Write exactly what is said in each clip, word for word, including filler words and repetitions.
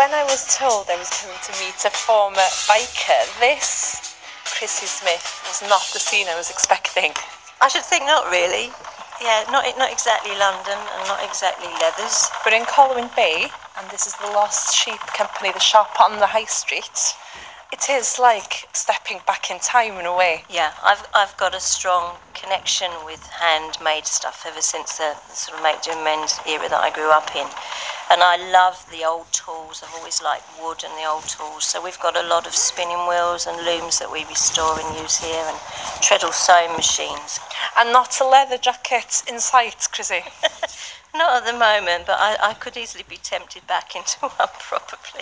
when I was told I was coming to meet a former biker, this Chrissy Smith was not the scene I was expecting. I should think not really. Yeah, not not exactly London and not exactly leathers. We're in Colwyn Bay, and this is the Lost Sheep Company, the shop on the high street. It is like stepping back in time in a way. Yeah, I've I've got a strong connection with handmade stuff ever since the, the sort of make do amend era that I grew up in. And I love the old tools. I've always liked wood and the old tools. So we've got a lot of spinning wheels and looms that we restore and use here, and treadle sewing machines. And not a leather jacket in sight, Chrissy. Not at the moment, but I, I could easily be tempted back into one, probably.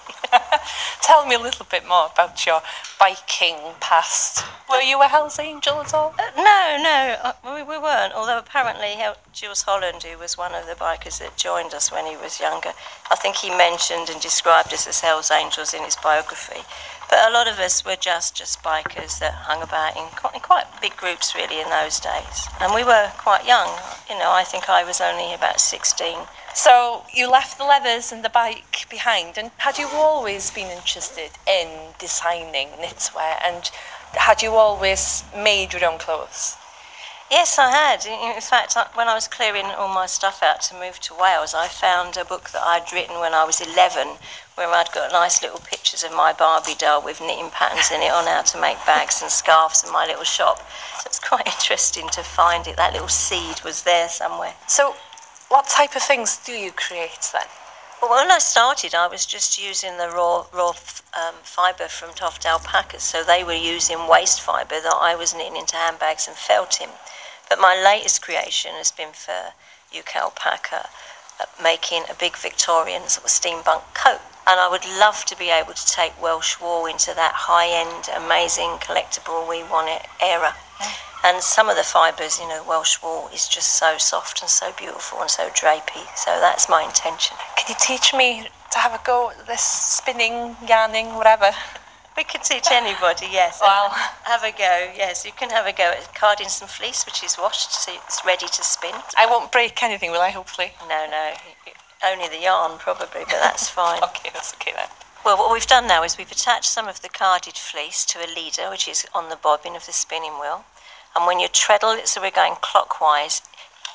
Tell me a little bit more about your biking past. Were you a Hells Angel at all? Uh, no, no, uh, we, we weren't. Although apparently Jules Holland, who was one of the bikers that joined us when he was younger, I think he mentioned and described us as Hells Angels in his biography. But a lot of us were just, just bikers that hung about in quite, in quite big groups, really, in those days. And we were quite young. You know, I think I was only about sixteen. So you left the leathers and the bike behind, and had you always been interested in designing knitwear, and had you always made your own clothes? Yes, I had. In fact, when I was clearing all my stuff out to move to Wales, I found a book that I'd written when I was eleven, where I'd got nice little pictures of my Barbie doll with knitting patterns in it on how to make bags and scarves in my little shop. So it's quite interesting to find it. That little seed was there somewhere. So what type of things do you create then? Well, when I started, I was just using the raw raw um, fibre from Toft alpacas, so they were using waste fibre that I was knitting into handbags and felting. But my latest creation has been for U K alpaca, uh, making a big Victorian sort of steampunk coat. And I would love to be able to take Welsh wool into that high-end, amazing, collectible We Want It era. Mm. And some of the fibres, you know, Welsh wool is just so soft and so beautiful and so drapey. So that's my intention. Can you teach me to have a go at this spinning, yarning, whatever? We could teach anybody, yes. Well, have a go, yes. You can have a go at carding some fleece, which is washed, so it's ready to spin. I won't break anything, will I, hopefully? No, no. Only the yarn, probably, but that's fine. Okay, that's okay then. Well, what we've done now is we've attached some of the carded fleece to a leader, which is on the bobbin of the spinning wheel. And when you treadle it, so we're going clockwise,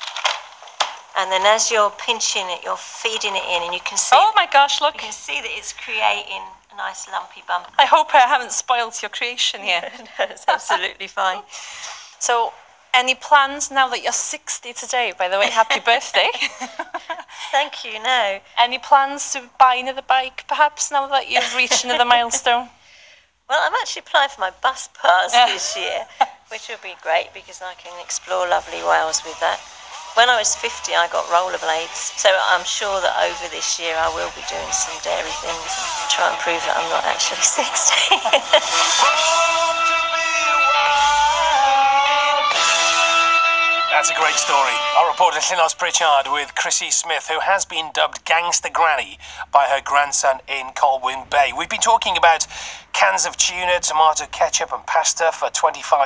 and then as you're pinching it, you're feeding it in, and you can see... Oh my gosh, look! You can see that it's creating a nice lumpy bump. I hope I haven't spoilt your creation here. No, it's absolutely fine. So, any plans now that you're sixty today, by the way, happy birthday. Thank you, no. Any plans to buy another bike, perhaps, now that you've reached another milestone? Well, I'm actually applying for my bus pass this year, which will be great because I can explore lovely Wales with that. When I was fifty, I got rollerblades, so I'm sure that over this year I will be doing some dairy things and try and prove that I'm not actually sixty. That's a great story. Our reporter Llynos Pritchard with Chrissy Smith, who has been dubbed Gangster Granny by her grandson in Colwyn Bay. We've been talking about cans of tuna, tomato ketchup and pasta for twenty-five